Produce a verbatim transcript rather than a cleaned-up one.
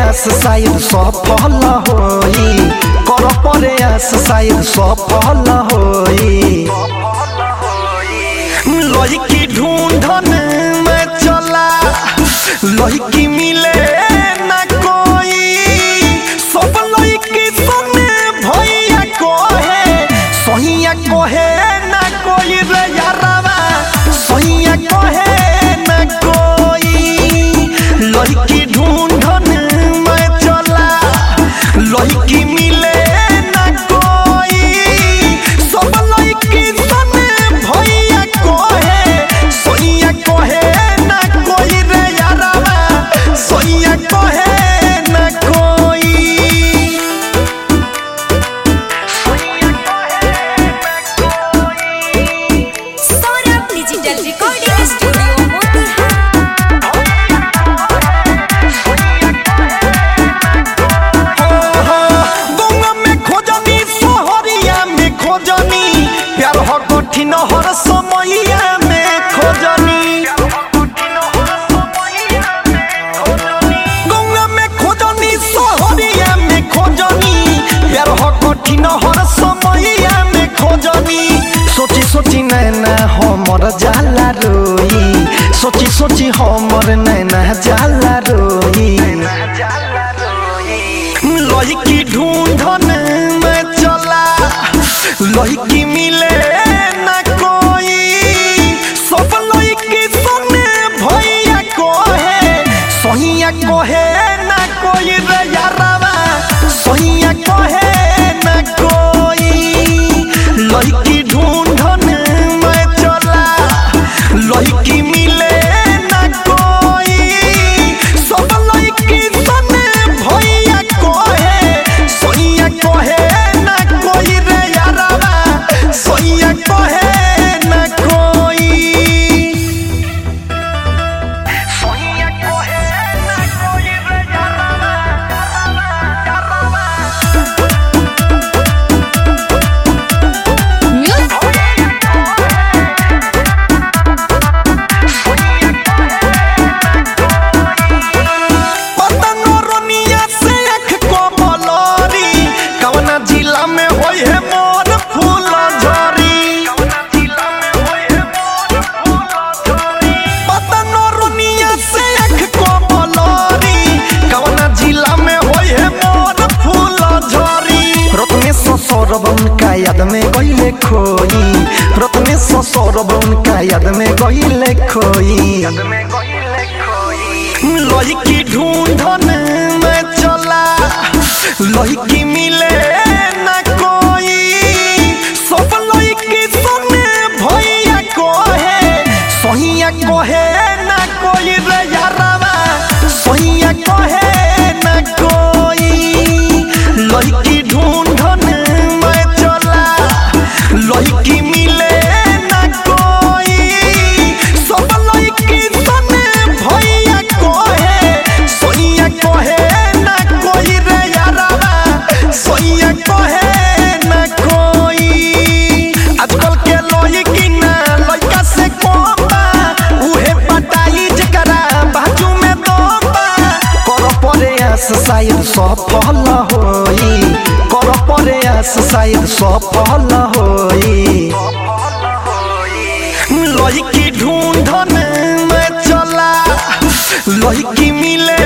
प्रयास शायद सफल होई, कर प्रयास शायद सफल होई। लड़की ढूंढन में चला, लड़की मिले ना कोई, सब लड़की सुने भैया कहे, सहिया कहे ना कोई रे यारवा, सहिया कहे ना कोई। लड़की ढूंढन में चला, लड़की मिले ना कोई, सब लड़की सुने भैया कहे, सहिया कहे ना कोई रे यारवा, सहिया कहे ना कोई। Saurabh digital recording studio Motihari. Ganga में खोजनी, सोहरिया में खोजनी, प्यार हो कठिन हर समैया में खोजनी। गंगा में खोजनी, सोहरिया में खोजनी, प्यार हो कठिन हर समैया में खोजनी। सोची सोची नैना हमर जाला रोई, सोची सोची हमर नैना जाला रोई। लड़की ढूंढन में चला, लड़की मिले ना कोई, सब लड़की सुने भैया कहे, सहिया कहे ना कोई रे यारवा, सहिया कहे ना कोई। लड़की ढूंढन में चला, लड़की मिले ना कोई, सब लड़की सुने भैया कहे, सहिया कहे ना कोई रे यारवा, सहिया कहे ना कोई। सहिया कहे ना कोई रे यारवा, यारवा, पतंगो रोनिया से अख को बलरी, कवना जिला में होई है मोर फूल झरी। पतंगो रोनिया से अख को बलरी, कवना जिला में होई है मोर फूल झरी। रत्ने सौरभ उनका याद में गईले खोई, रत्ने सौरभ उनका याद में गईले खोई। लड़की ढूंढन में चला, लड़की मिले ना कोई, सब लड़की सुने भैया कहे, सहिया कहे ना कोई रे यारवा, सहिया कहे ना कोई। लड़की ढूंढन में चला, लड़की मिले ना कोई, सब लड़की सुने भैया कहे, सहिया कहे ना कोई रे यारवा, सहिया कहे ना कोई। आजकल के लड़की ना लड़का से कोपा, उहे पटाई जकरा बाजू में दोपा। कर प्रयास शायद सफल होई, कर प्रयास शायद सफल होई। लड़की ढूंढन में चला, लड़की मिले